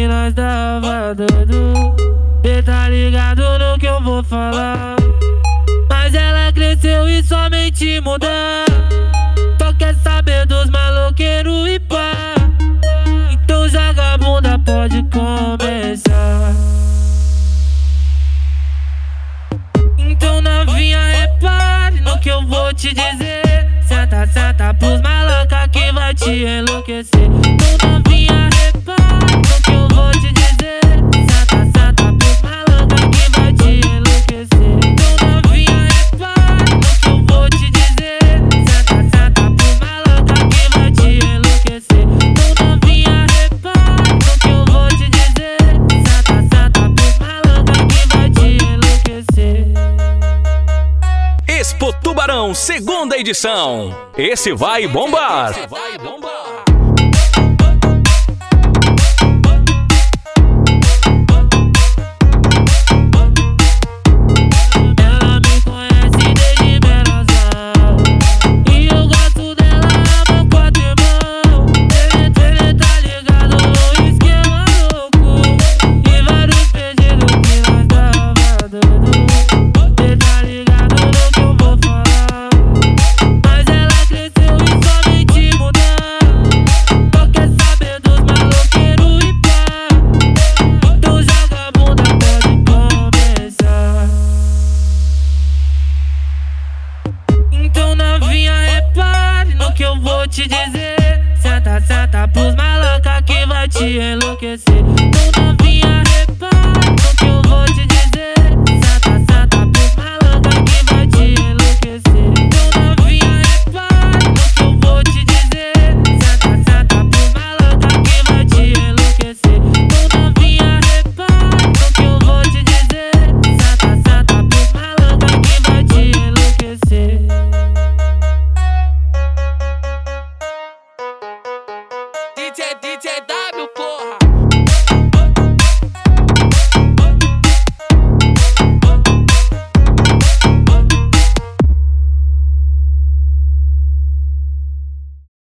que nós tava doido. Cê tá ligado no que eu vou falar. Mas ela cresceu e somente mudar. Só quer saber dos maloqueiros e pá. Então joga a bunda, pode começar. Então novinha, repare no que eu vou te dizer. Senta, senta pros maloca que vai te enlouquecer. Então novinha, repare no que eu vou te dizer. Senta, senta pros maloca que vai te enlouquecer. Então novinha, repare no que eu vou te dizer. Senta, senta pros maloca que vai te enlouquecer. Então novinha, repare no que eu vou te dizer. Senta, senta pros maloca que vai te enlouquecer. Expo Tubarão, segunda edição. Esse vai bombar.